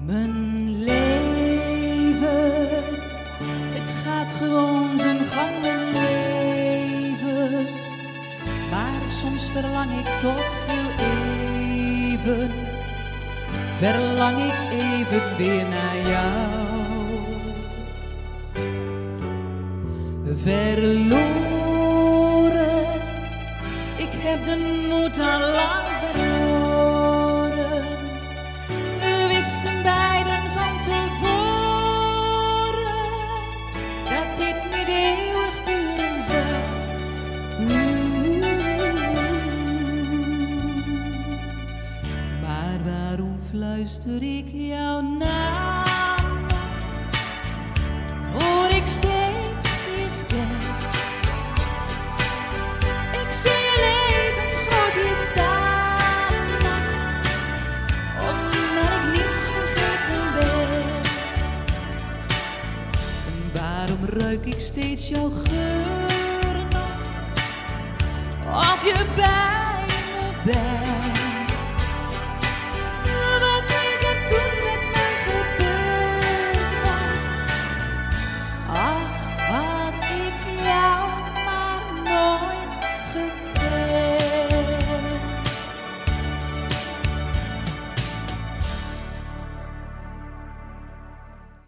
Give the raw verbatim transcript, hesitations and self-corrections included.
Mijn leven, het gaat gewoon zijn gang mijn leven. Maar soms verlang ik toch heel even, verlang ik even weer naar jou. Verloren, ik heb de moed al lang verloren. We wisten beiden van tevoren dat dit niet eeuwig duren zou. Maar waarom fluister ik jouw naam? Hoor ik steeds je stem. Ik zie je levensgroot hier staan, omdat ik niets vergeten ben. En waarom ruik ik steeds jouw geur nog, of je bij me bent?